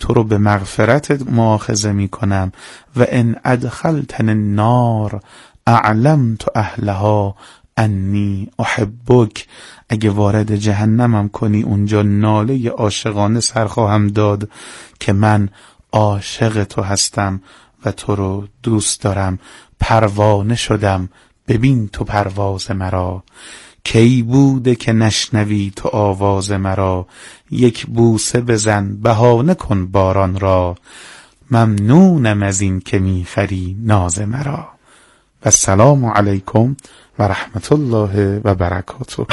تو رو به مغفرتت مؤاخذه می کنم و ان ادخلتن النار اعلمت اهلها انی احبک، اگه وارد جهنمم کنی اونجا ناله عاشقانه سر خواهم داد که من عاشق تو هستم و تو رو دوست دارم. پروانه شدم ببین تو پرواز مرا، کی بوده که نشنوی تو آواز مرا. یک بوسه بزن بهانه کن باران را، ممنونم از این که میخری ناز مرا. و السلام علیکم و رحمت الله و برکاته.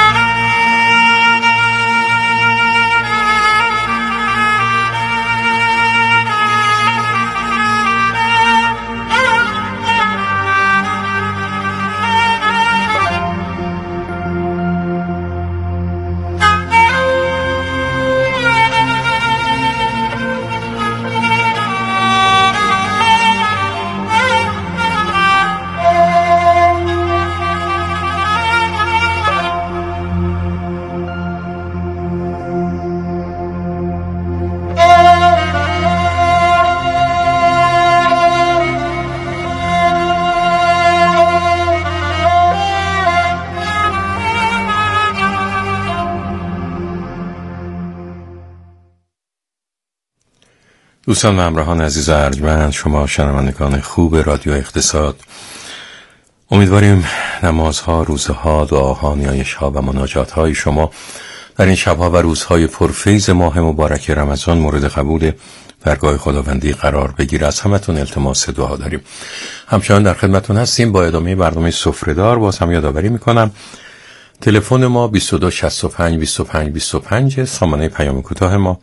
دوستان و همراهان عزیز ارجمند، شما شنوندگان خوب رادیو اقتصاد، امیدواریم نمازها، روزها، دعاها، نیایشها و مناجاتهای شما در این شبها و روزهای پرفیض ماه مبارک رمضان مورد قبول درگاه خداوندی قرار بگیره. از همتون التماس دعا داریم. همچنان در خدمتون هستیم با ادامه برنامه سفره‌دار. باز هم یادآوری میکنم تلفن ما 2265 25 25، سامانه پیام کوتاه ما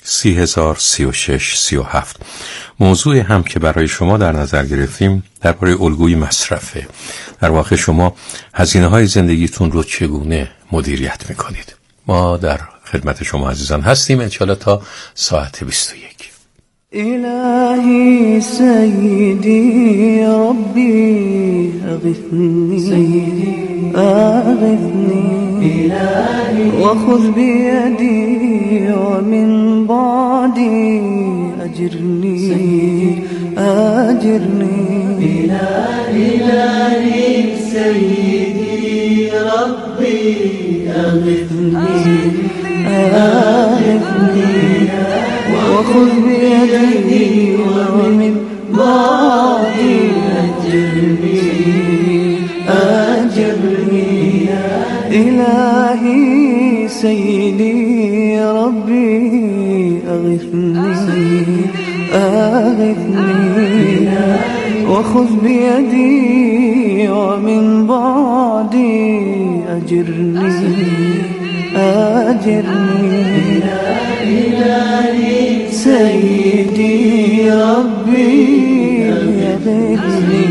303637. موضوع هم که برای شما در نظر گرفتیم درباره الگوی مصرفه. در واقع شما هزینه‌های زندگیتون رو چگونه مدیریت میکنید؟ ما در خدمت شما عزیزان هستیم انشاءالله تا ساعت 21. إلهي سيدي ربي أغثني أغثني وخذ بيدي ومن بعدي أجرني أجرني إلهي سيدي ربي أغثني أغثني وخذ بيدي ومن بعدي أجرني أجرني إلهي سيدي ربي أغثني أغثني وخذ بيدي ومن بعدي أجرني أجرني إلهي سيدي ربي أغثني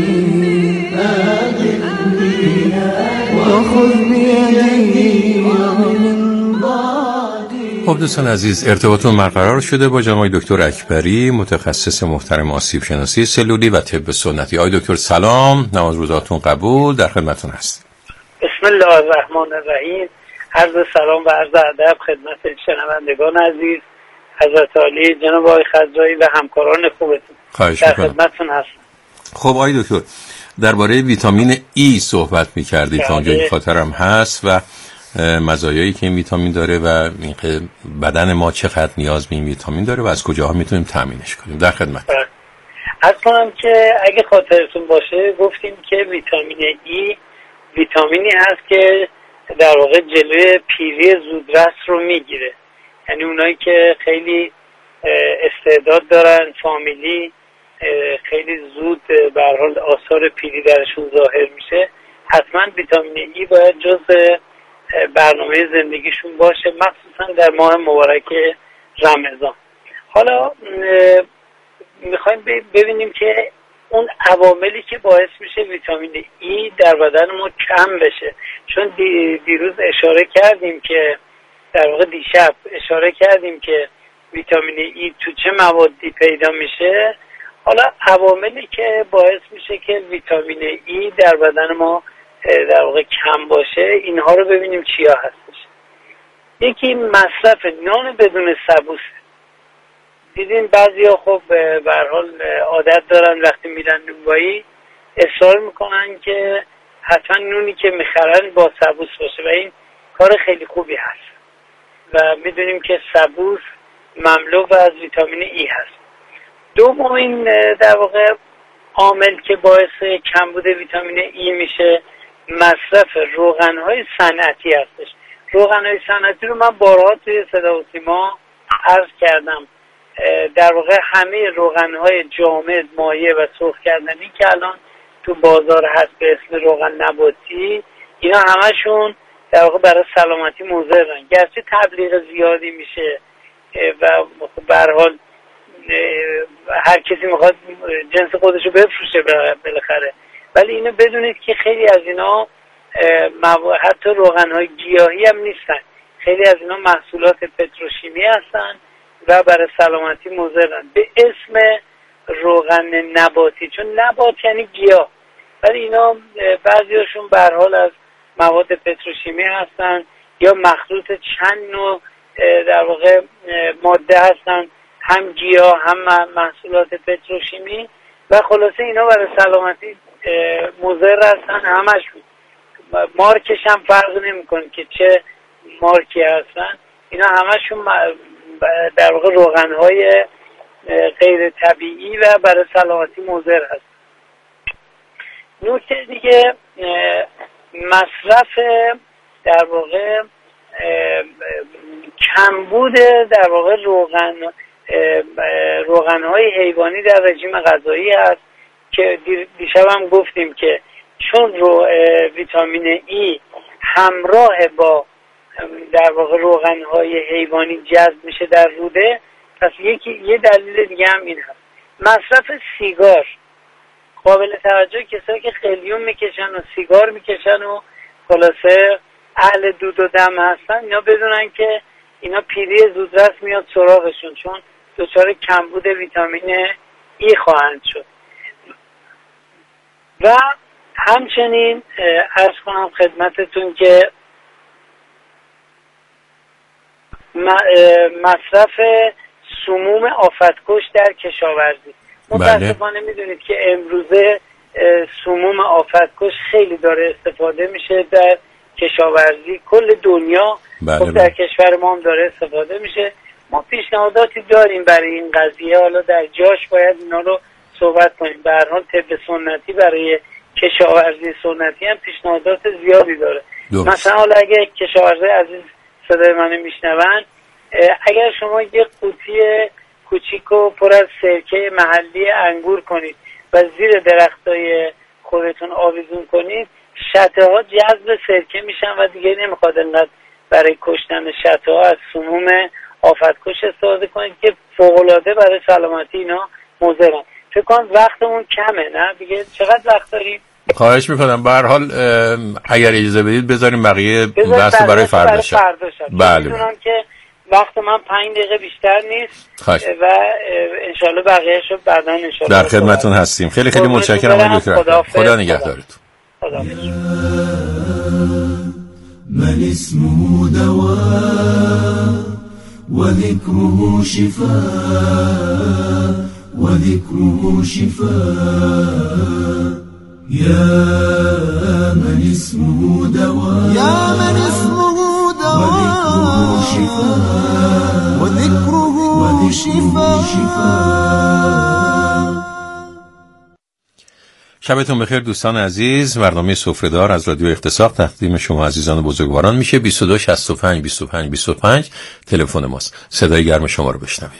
أغثني وخذ بيدي ومن بعدي. خب دوستان عزیز، ارتباطون برقرار شده با جناب دکتر اکبری، متخصص محترم آسیب شناسی سلولی و طب سنتی. آقای دکتر سلام، نماز روزاتون قبول، در خدمتتون هست. بسم الله الرحمن الرحیم. عرض سلام و عرض ادب خدمت شنوندگان عزیز، حضرت عالی جناب آقای خضرایی و همکاران خوبتون. خواهش در می‌کنم. خدمتتون هستم. خب آقای دکتر، درباره ویتامین ای صحبت می‌کردید تا اونجایی خاطرم هست و مزایایی که این ویتامین داره و اینکه بدن ما چقدر نیاز به این ویتامین داره و از کجاها میتونیم تامینش کنیم. در خدمت. عرض کنم که اگه خاطرتون باشه گفتیم که ویتامین ای ویتامینی هست که در واقع جلوی پیری زودرس رو میگیره. یعنی اونایی که خیلی استعداد دارن، فامیلی خیلی زود به هر حال آثار پیری درشون ظاهر میشه، حتما ویتامین ای باید جزء برنامه زندگیشون باشه، مخصوصا در ماه مبارک رمضان. حالا میخوایم ببینیم که اون عواملی که باعث میشه ویتامین ای در بدن ما کم بشه، چون دیروز اشاره کردیم که در واقع دیشب اشاره کردیم که ویتامین ای تو چه موادی پیدا میشه. حالا عواملی که باعث میشه که ویتامین ای در بدن ما در واقع کم باشه، اینها رو ببینیم چیا هستش. یکی مصرف نان بدون سبوسه. دیدین بعضیا خب به هر حال عادت دارن وقتی میرن نونوایی اصرار میکنن که حتما نونی که میخرن با سبوس باشه و این کار خیلی خوبی هست و میدونیم که سبوس مملو از ویتامین ای هست. دومین در واقع عامل که باعث کمبود ویتامین ای میشه مصرف روغن‌های صنعتی هستش. روغن‌های صنعتی رو من بارها توی صدا و سیما عرض کردم. در واقع همه روغن‌های جامد، مایع و سرخ کردنی که الان تو بازار هست به اسم روغن نباتی، اینا همشون در واقع برای سلامتی مضرن. گرچه تبلیغ زیادی میشه و به هر حال هر کسی میخواد جنس خودشو بفروشه بالاخره، ولی اینو بدونید که خیلی از اینا حتی روغن‌های گیاهی هم نیستن، خیلی از اینا محصولات پتروشیمی هستن و برای سلامتی مضرن به اسم روغن نباتی، چون نبات یعنی گیاه، ولی اینا بعضیاشون به هر حال از مواد پتروشیمی هستن یا مخلوط چند نوع در واقع ماده هستن، هم گیاه هم محصولات پتروشیمی و خلاصه اینا برای سلامتی مضر هستن همشون. مارکش هم فرق نمیکنه که چه مارکی هستن، اینا همشون در واقع روغن‌های غیر طبیعی و برای سلامتی مضر هست. نکته دیگه مصرف در واقع کمبود در واقع روغن‌های حیوانی در رژیم غذایی هست که دیشب هم گفتیم که چون ویتامین ای همراه با در واقع روغن‌های حیوانی جذب میشه در روده، پس یه دلیل دیگه هم این هست. مصرف سیگار قابل توجه، کسایی که خیلیوم میکشن و سیگار میکشن و خلاصه اهل دود و دم هستن، اینا بدونن که اینا پیری زودرس میاد سراغشون، چون دچار کمبود ویتامین ای خواهند شد. و همچنین عرض کنم خدمتتون که مصرف سموم آفتکش در کشاورزی. متاسفانه میدونید که امروزه سموم آفتکش خیلی داره استفاده میشه در کشاورزی، کل دنیا در کشور ما هم داره استفاده میشه. ما پیشنهاداتی داریم برای این قضیه، حالا در جاش باید اینا رو صحبت کنیم. به هر حال طب سنتی برای کشاورزی سنتی هم پیشنهادات زیادی داره. مثلا حالا اگه کشاورزی عزیز صدای منو میشنون، اگر شما یه قوطی کوچیکو پر از سرکه محلی انگور کنید و زیر درختای خودتون آویزون کنید، شته ها جذب سرکه میشن و دیگه نمیخواد انقدر برای کشتن شته ها از سموم آفتکش استفاده کنید که فوق‌العاده برای سلامتی اینا مضرن. فکر کنم وقتمون کمه، نه دیگه چقدر وقت داریم؟ خواهش میکنم. به هر حال اگر اجازه بدید بذاریم بقیه بحث برای فردا شب. بله. میدونم که وقت من 5 دقیقه بیشتر نیست و انشالله بقیه‌شو بعداً انشالله در خدمتون هستیم. خیلی خیلی متشکرم آقای دکتر. خدا نگهدارتون. خدا. من اسمه دواء وذكره شفاء وذكره شفاء يا من اسمه دواء يا من اسمه دواء وذكره شفاء. شبتون بخیر دوستان عزیز. برنامه سفره‌دار از رادیو اقتصاد تقدیم شما عزیزان بزرگواران میشه. 22 65 25 25 تلفن ماست. صدای گرم شما رو بشنویم.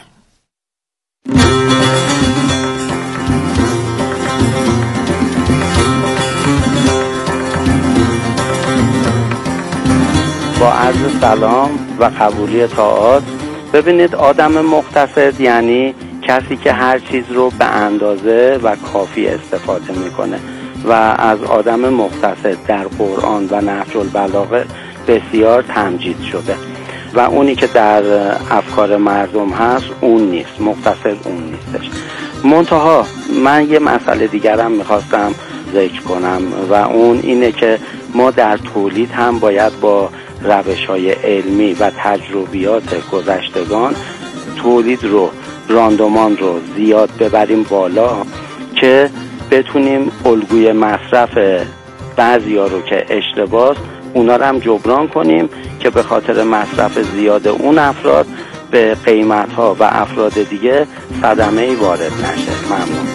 با عرض سلام و قبولی طاعات. ببینید آدم مقتصد یعنی کسی که هر چیز رو به اندازه و کافی استفاده میکنه و از آدم مقتصد در قرآن و نهج البلاغه بسیار تمجید شده و اونی که در افکار مردم هست اون نیست، مقتصد اون نیستش. منتها من یه مسئله دیگرم میخواستم ذکر کنم و اون اینه که ما در تولید هم باید با روش‌های علمی و تجربیات گذشتگان تولید رو راندمان رو زیاد ببریم بالا که بتونیم الگوی مصرف بعضیا رو که اشتباهه اونا رو هم جبران کنیم که به خاطر مصرف زیاد اون افراد به قیمت‌ها و افراد دیگه صدمه‌ای وارد نشه. ممنون.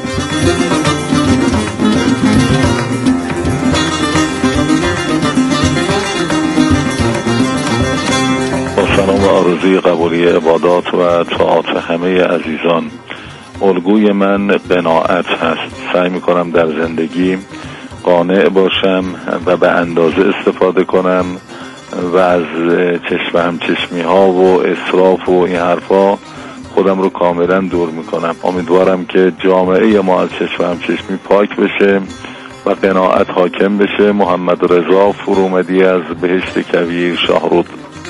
با سلام و آرزوی قبولی عبادات و طاعات همه عزیزان. الگوی من قناعت هست. سعی میکنم در زندگی قانع باشم و به اندازه استفاده کنم و از چشم همچشمی ها و اسراف و این حرفا خودم رو کاملا دور میکنم. امیدوارم که جامعه ما از چشم همچشمی پاک بشه و قناعت حاکم بشه. محمد رضا فرومدی از بهشت کویر شاهرود.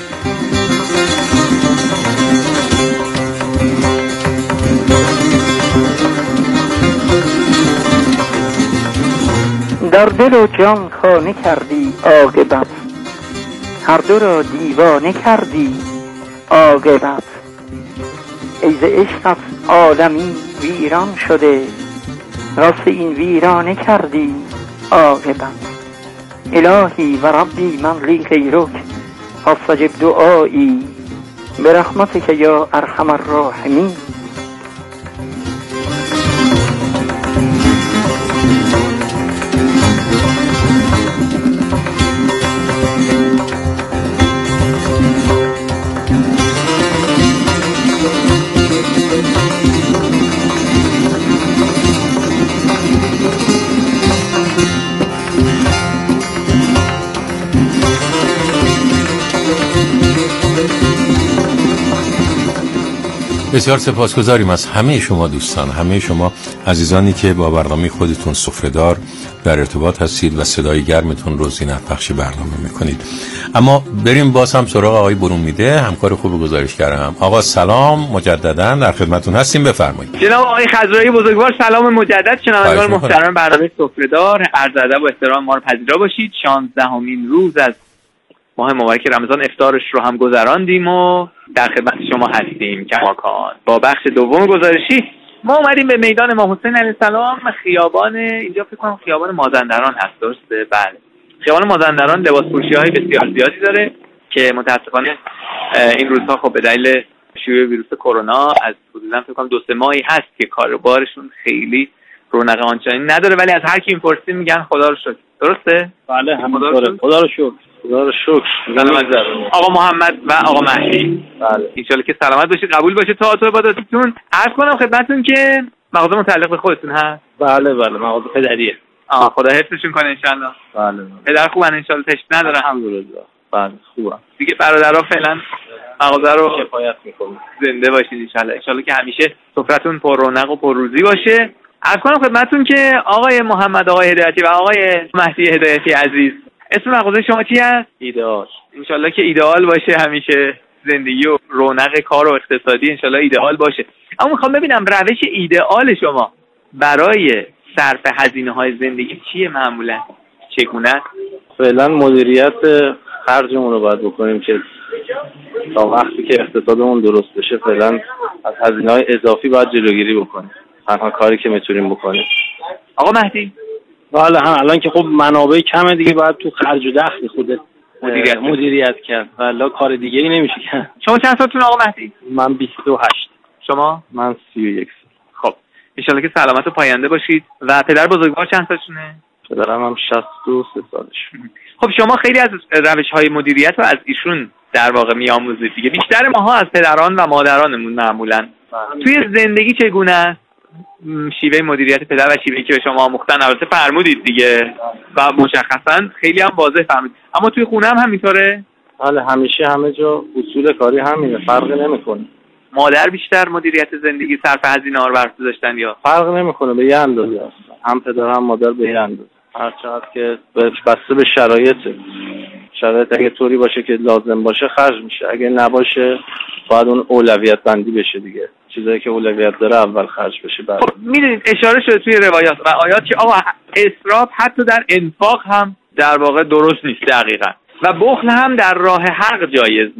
در دل و جان خانه کردی عاقبت، هر دو را دیوانه کردی عاقبت. ای ز عشقت عالمی ویران شده، راست این ویرانه کردی عاقبت. الهی و ربی من لی غیرک فاستجب دعایی برحمتک یا ارحم الراحمین. بسیار سپاسگزاریم از همه شما دوستان، همه شما عزیزانی که با برنامه خودتون سفره‌دار در ارتباط هستید و صدای گرمتون رو زینت بخش برنامه میکنید. اما بریم باز هم سراغ آقای برومیده، همکار خوب گزارشگرم. آقا سلام مجددا، در خدمتتون هستیم، بفرمایید. جناب آقای خضرایی بزرگوار سلام مجدد. شنوندگان محترم برنامه سفره‌دار، عرض ادب و احترام ما رو پذیرا باشید. 16مین روز از ماه مبارک رمضان افطارش رو هم گذراندیم و در خدمت شما هستیم کماکان. با بخش دوم گزارشی ما اومدیم به میدان امام حسین علیه السلام، خیابان اینجا فکر کنم خیابان مازندران هست، درسته؟ بله. خیابان مازندران لباس فروشی‌های بسیار زیادی داره که متأسفانه این روزها خب به دلیل شیوع ویروس کرونا از حدوداً فکر کنم 2-3 ماهی هست که کاروبارشون خیلی رونق آنچنانی نداره، ولی از هر کی می‌پرسیم میگن خدا رو شکر. درسته؟ بله همینطوره. خدا رو شکر. خدا رو شکر. آقا محمد و آقا مهدی، بله ان شاءالله که سلامت باشید، قبول باشه طاعت و عباداتتون. عرض کنم خدمتتون که مغازه متعلق به خودتون هست؟ بله مغازه پدریه. خدا حفظشون کنه ان شاءالله. بله. پدر خوبن ان شاءالله، تشت ندارن؟ الحمدلله. بله خوبم. دیگه برادرها فعلا مغازه رو کفایت میکنن. زنده باشید ان شاءالله. ان شاءالله که همیشه سفرتون پر رونق و پر روزی باشه. عرض کنم خدمتتون که آقای محمد، آقای هدایتی و آقای مهدی هدایتی عزیز، اسم مغازه شما چی هست؟ ایدئال. انشالله که ایدئال باشه، همیشه زندگی و رونق کار و اقتصادی انشالله ایدئال باشه. اما میخوام ببینم روش ایدئال شما برای صرف هزینه‌های زندگی چیه معمولا؟ چگونه است؟ فعلا مدیریت خرجمون رو باید بکنیم که تا وقتی که اقتصادمون درست بشه فعلا از هزینه‌های اضافی باید جلوگیری بکنیم. تنها کاری که میتونیم بکنیم. آقا مهدی؟ بله هم الان که خب منابع کمه دیگه، باید تو خرج و دخل خودت مدیریت کرد. والا کار دیگه ای نمیشه کرد. شما چند سالتون آقا مهدی؟ من 28. شما؟ من 31 سال. خب ان شاءالله که سلامت و پاینده باشید. و پدر بزرگوار چند سالشونه؟ پدرم هم 63 سالشه. خب شما خیلی از روش‌های مدیریت رو از ایشون در واقع میآموزید دیگه. بیشتر ماها از پدران و مادرانمون معمولاً. توی زندگی چگونه است شیوه مدیریت پدر و شیوهی که به شما آموختن؟ البته فرمودید دیگه و مشخصاً خیلی هم واضح فرمودید، اما توی خونه هم همینطوره؟ بله همیشه همه جا اصول کاری همینه، فرق نمیکنه. مادر بیشتر مدیریت زندگی صرف هزینه‌ها رو برعهده داشتن یا؟ فرق نمیکنه، به یه اندازه است. هم پدر هم مادر به یه اندازه. هر چقدر که بسته به شرایطه. شرایط اگه طوری باشه که لازم باشه خرج میشه، اگه نباشه باید اون اولویت بندی بشه دیگه. چیزایی که اولویت داره اول خرج بشه بعد. خب میدونید اشاره شده توی روایات و آیات که آقا اسراف حتی در انفاق هم در واقع درست نیست دقیقاً، و بخل هم در راه حق جایز نیست.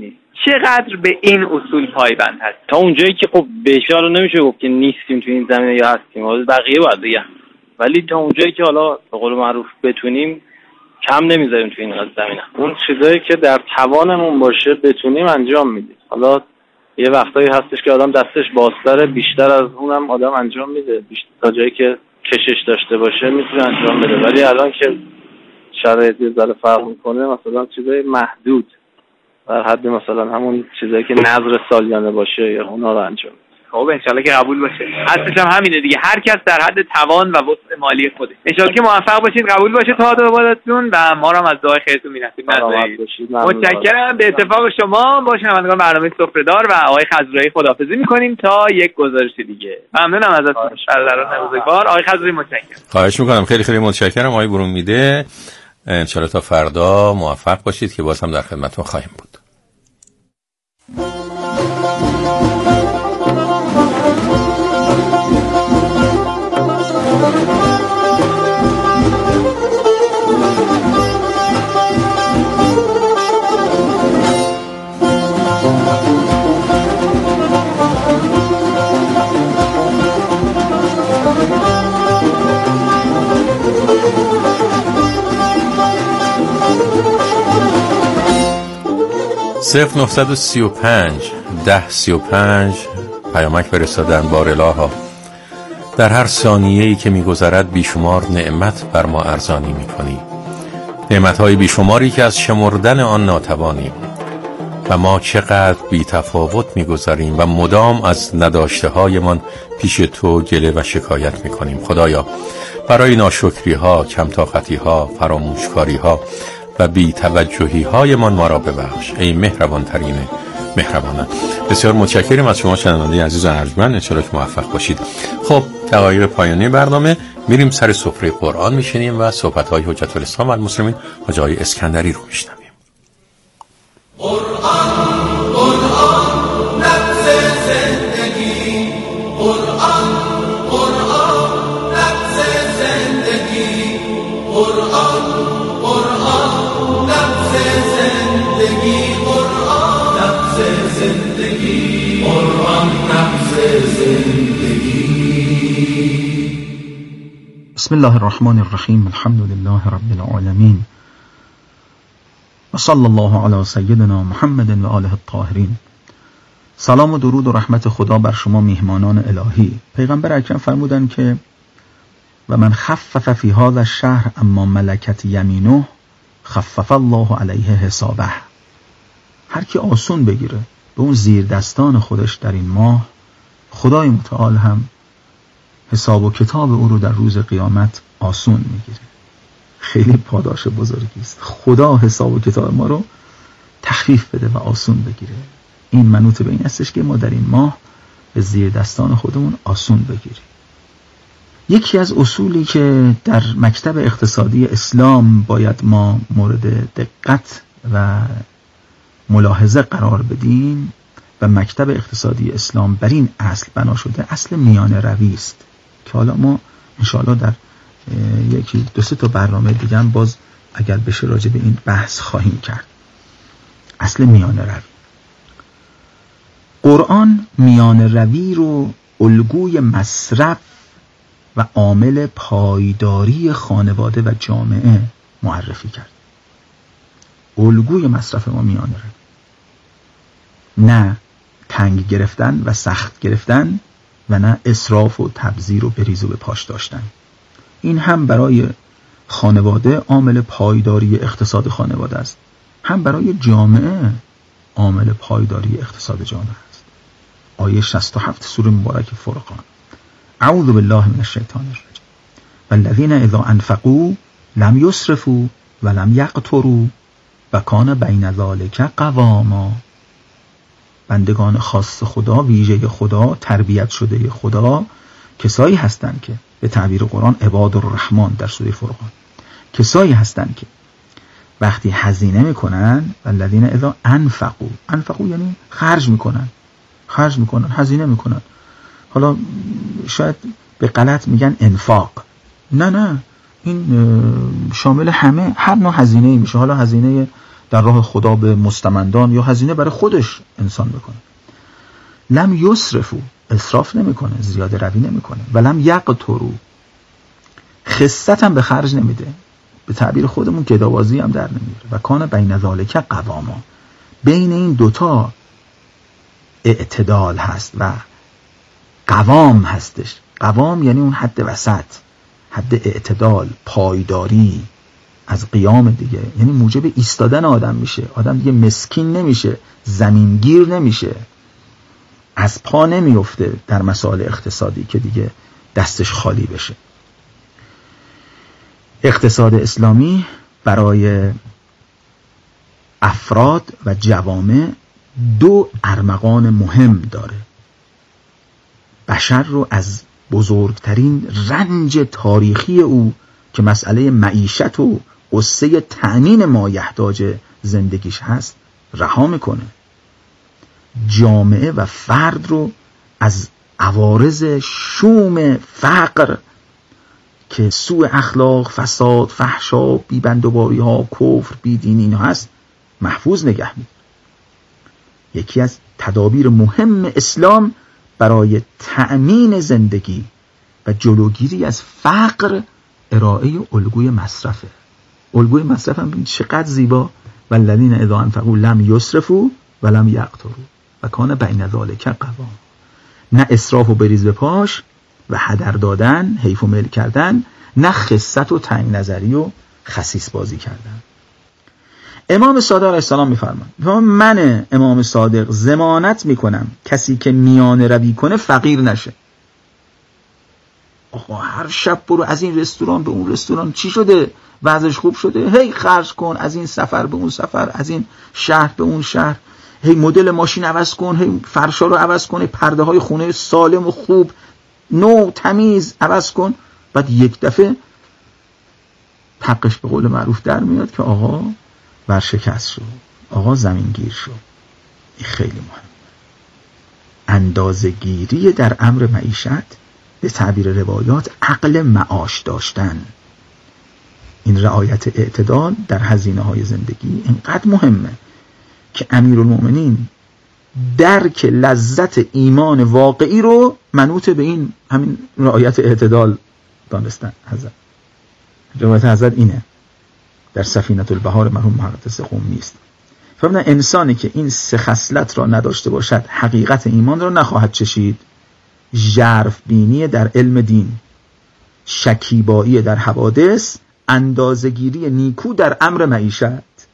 چقدر به این اصول پایبند هست؟ تا اونجایی که خب بهشار رو نمیشه گفت که نیستیم تو این زمینه یا هستیم، حالا بقیه باید بگم، ولی تا اونجایی که حالا به قول معروف بتونیم کم نمیذاریم تو این زمینه. اون چیزایی که در توانمون باشه بتونیم انجام میدیم. حالا یه وقتایی هستش که آدم دستش بازتره، بیشتر از اونم آدم انجام میده، بیشتر تا جایی که کشش داشته باشه میتونه انجام بده. ولی الان که شرایط یه ذره فرق میکنه، مثلا چیزای محدود در حد مثلا همون چیزایی که نظر سالیانه باشه یا اونا رو انجام. خب انشالله که قبول باشه. هستش هم همینه دیگه، هر کس در حد توان و وسع مالی خودش. انشالله که موفق باشید، قبول باشه تا عبادتتون و ما رو هم از دعای خیرتون می‌نویسیم. متشکرم. به اتفاق شما با شنوندگان برنامه سفره‌دار و آقای خضرایی خداحافظی می‌کنیم تا یک گزارش دیگه. ممنونم ازتون. شرارت نوزگار. آقای خضرایی متشکرم. خواهش می‌کنم. خیلی خیلی متشکرم آقای برومیده. انشالله تا فردا موفق باشید که باز هم در خدمتتون خواهیم بود. صفر 935 1035 پیامک فرستادن. بارالها در هر ثانیه‌ای که می‌گذرد بیشمار نعمت بر ما ارزانی می‌کنی، نعمت‌های بیشماری که از شمردن آن ناتوانیم و ما چقدر بی‌تفاوت می‌گذریم و مدام از نداشته‌هایمان پیش تو گله و شکایت می‌کنیم. خدایا برای ناشکری‌ها، کم‌طاقتی‌ها، فراموشکاری‌ها و بی‌توجهی‌های ما را ببخش ای مهربان ترین مهربانان. بسیار متشکرم از شما شنونده عزیز و ارجمند. انشالله که موفق باشید. خب دقایق پایانی برنامه میریم سر سفره قرآن میشینیم و صحبت‌های حجت الاسلام و المسلمین حاجی آقای اسکندری رو میشنویم. بسم الله الرحمن الرحیم. الحمد لله رب العالمین و صلی الله علی سیدنا محمد و آله الطاهرین. سلام و درود و رحمت خدا بر شما میهمانان الهی. پیغمبر اکرم فرمودند که و من خفف فی هذا الشهر اما ملکت یمینه خفف الله علیه حسابه. هر کی آسون بگیره به اون زیر دستان خودش در این ماه، خدای متعال هم حساب و کتاب او رو در روز قیامت آسون میگیره. خیلی پاداش بزرگی است. خدا حساب و کتاب ما رو تخفیف بده و آسون بگیره. این منوط به این استش که ما در این ماه به زیر دستان خودمون آسون بگیریم. یکی از اصولی که در مکتب اقتصادی اسلام باید ما مورد دقت و ملاحظه قرار بدیم و مکتب اقتصادی اسلام بر این اصل بنا شده، اصل میانه روی است که حالا ما انشاءالله در یکی دو سه تا برنامه دیگه هم باز اگر بشه راجع به این بحث خواهیم کرد. اصل میانه روی. قرآن میانه روی رو الگوی مصرف و عامل پایداری خانواده و جامعه معرفی کرد. الگوی مصرف ما میانه روی، نه تنگ گرفتن و سخت گرفتن و نه اسراف و تبذیر و بریز و به پاش داشتن. این هم برای خانواده عامل پایداری اقتصاد خانواده است، هم برای جامعه عامل پایداری اقتصاد جامعه است. آیه 67 سوره مبارک فرقان: اعوذ بالله من الشیطان الرجیم والذین اذا انفقوا لم یسرفوا ولم یقتروا و کان بین ذلک قواما. بندگان خاص خدا، ویژه خدا، تربیت شده خدا، کسایی هستند که به تعبیر قرآن عباد الرحمن در سوره فرقان، کسایی هستند که وقتی هزینه میکنن، والذین اذا انفقوا یعنی خرج میکنن، هزینه میکنن. حالا شاید به غلط میگن انفاق، نه این شامل همه هر نوع هزینه میشه. حالا هزینه در راه خدا به مستمندان یا هزینه برای خودش انسان بکنه. لم یسرفو، اسراف نمیکنه، زیاده روی نمیکنه. و لم یقترو، خست هم به خرج نمیده، به تعبیر خودمون گدابازی هم در نمیاره. و کان بین ذالک قواما، بین این دوتا اعتدال هست و قوام هستش. قوام یعنی اون حد وسط، حد اعتدال، پایداری از قیام دیگه، یعنی موجب ایستادن آدم میشه. آدم دیگه مسکین نمیشه، زمینگیر نمیشه، از پا نمیفته در مسائل اقتصادی که دیگه دستش خالی بشه. اقتصاد اسلامی برای افراد و جوامع دو ارمغان مهم داره. بشر رو از بزرگترین رنج تاریخی او که مسئله معیشت و قصه تأمین مایحتاج زندگیش هست رها میکنه. جامعه و فرد رو از عوارض شوم فقر که سوء اخلاق، فساد، فحشا، بیبندوباری ها، کفر، بیدینی اینا هست محفوظ نگه می‌داره. یکی از تدابیر مهم اسلام برای تأمین زندگی و جلوگیری از فقر ارائه الگوی مصرفه. الگوی مصرف هم چقدر زیبا، والذین اذا انفقوا لم یسرفوا و لم یقتروا و کان بین ذالک قوام. نه اسراف و بریز به پاش و هدر دادن، حیف و میل کردن، نه خست و تنگ نظری و خسیس بازی کردن. امام صادق علیه السلام میفرماند من امام صادق ضمانت میکنم کسی که میانه روی کنه فقیر نشه. آقا هر شب برو از این رستوران به اون رستوران، چی شده؟ وضعش خوب شده؟ هی خرج کن، از این سفر به اون سفر، از این شهر به اون شهر، هی مدل ماشین عوض کن، هی فرشا رو عوض کن، پرده های خونه سالم و خوب نو تمیز عوض کن. بعد یک دفعه حقش به قول معروف در میاد که آقا ورشکست شد، آقا زمینگیر شد. این خیلی مهم. اندازه‌گیری در امر معیشت، به تعبیر روایات عقل معاش داشتن. این رعایت اعتدال در هزینه های زندگی اینقدر مهمه که امیرالمومنین درک لذت ایمان واقعی رو منوط به این همین رعایت اعتدال دانستن. حضرت روایت حضرت اینه در سفینة البحار مرحوم محقق قمی است. فرمودن انسانی که این سه خصلت را نداشته باشد حقیقت ایمان را نخواهد چشید. ژرف بینی در علم دین، شکیبایی در حوادث، اندازه‌گیری نیکو در امر معیشت.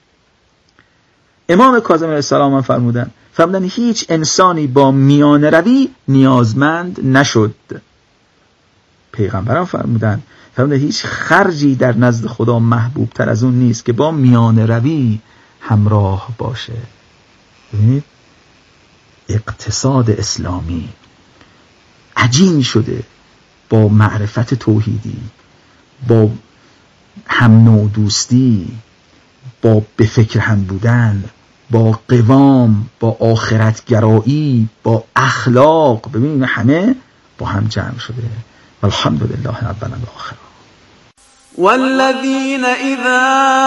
امام کاظم علیه السلام فرمودن هیچ انسانی با میانه روی نیازمند نشد. پیغمبران فرمودن هیچ خرجی در نزد خدا محبوب تر از اون نیست که با میانه روی همراه باشه. ببینید اقتصاد اسلامی عجین شده با معرفت توحیدی، با هم نوع دوستی، با به فکر هم بودن، با قوام، با آخرتگرایی، با اخلاق. ببینید همه با هم جمع شده. والحمدلله اولا و آخرا. والذين إذا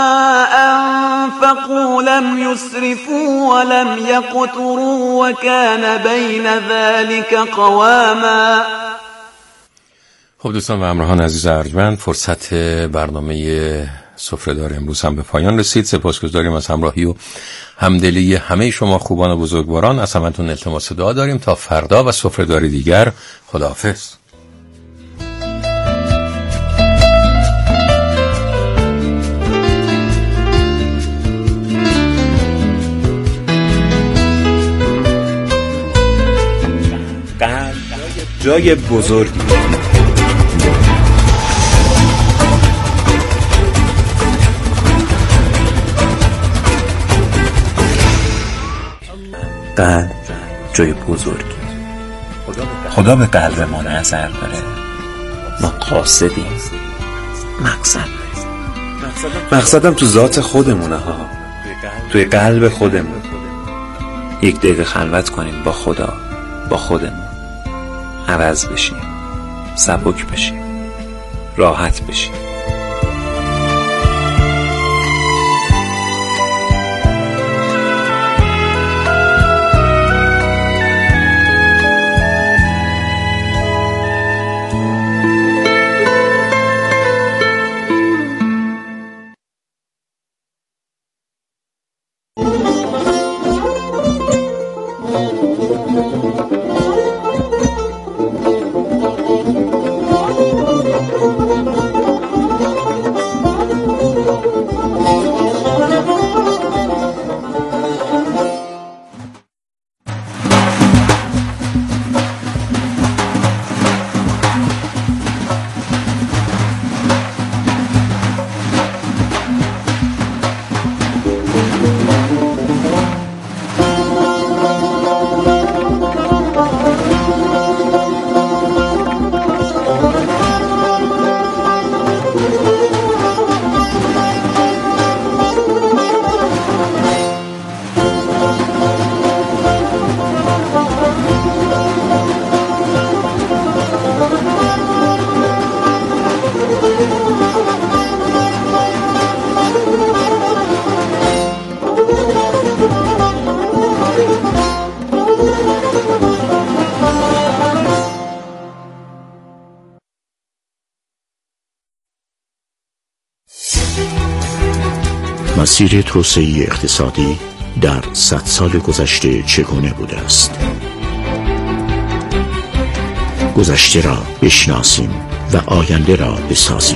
أنفقوا لم يسرفوا ولم يقتروا وكان بين ذلك قواما. خب دوستان و همراهان عزیز ارجمند، فرصت برنامه سفره‌دار امروز هم به پایان رسید. سپاسگزاریم از همراهی و همدلی همه شما خوبان و بزرگواران. از همتون التماس دعا داریم تا فردا و سفره‌داری دیگر. خداحافظ. جای بزرگی. قلب جای بزرگی. خدا به قلب ما نظر داره. ما قاصدیم. مقصدم تو ذات خودمونه ها، توی قلب خودمون. یک دقیقه خلوت کنیم با خدا، با خودمون، عوض بشیم، سبک بشیم، راحت بشیم. مسیر توسعه اقتصادی در 100 سال گذشته چگونه بوده است؟ گذشته را بشناسیم و آینده را بسازیم.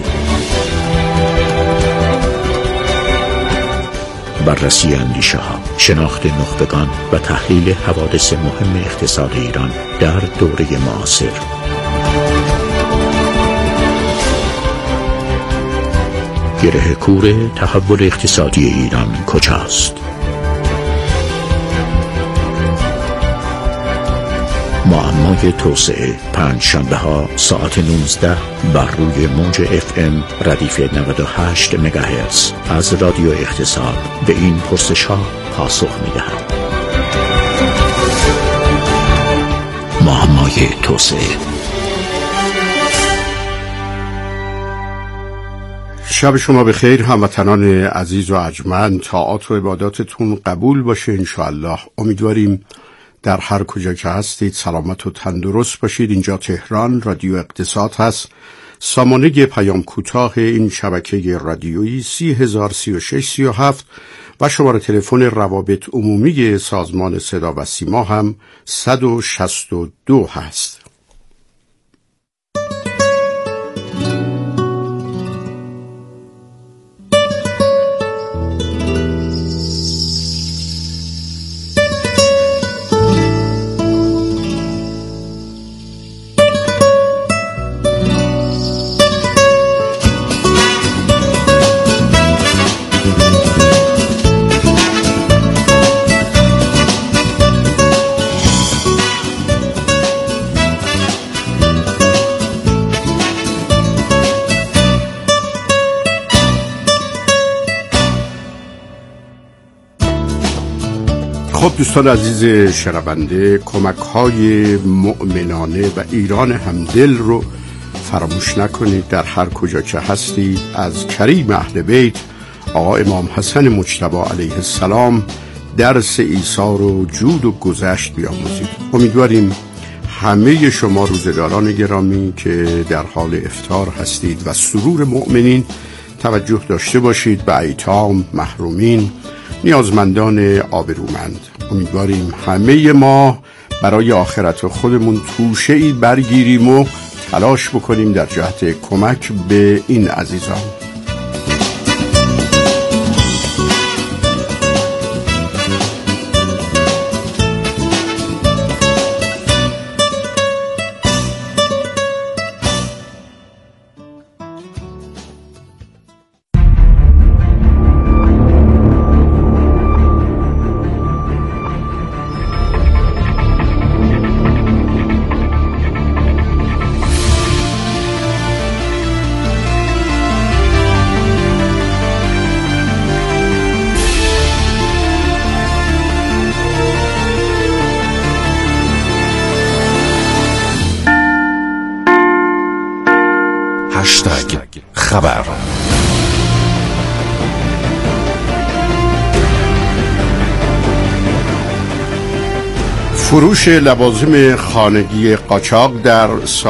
بررسی اندیشه ها، شناخت نخبگان و تحلیل حوادث مهم اقتصاد ایران در دوره معاصر. گره کور تحول اقتصادی ایران کجاست؟ معمای توسعه، پنجشنبه ها ساعت 19 بر روی موج FM ردیف 98 مگاهرتز از رادیو اقتصاد به این پرسش ها پاسخ می دهد. معمای توسعه. شب شما بخیر هموطنان عزیز و ارجمند. طاعات و عباداتتون قبول باشه انشاءالله. امیدواریم در هر کجا که هستید سلامت و تندرست باشید. اینجا تهران، رادیو اقتصاد هست. سامانه پیام کوتاه این شبکه رادیویی 303637 و شماره تلفن روابط عمومی سازمان صدا و سیما هم 162 هست. خب دوستان عزیز شنونده، کمک‌های مؤمنانه و ایران همدل رو فراموش نکنید. در هر کجا که هستید از کریم اهل بیت آقا امام حسن مجتبی علیه السلام درس ایثار و جود و گذشت بیاموزید. امیدواریم همه شما روزداران گرامی که در حال افطار هستید و سرور مؤمنین توجه داشته باشید به ایتام، محرومین، نیازمندان آبرومند. امیدواریم همه ما برای آخرت خودمون توشه‌ای برگیریم و تلاش بکنیم در جهت کمک به این عزیزان. خبر. فروش لوازم خانگی قاچاق در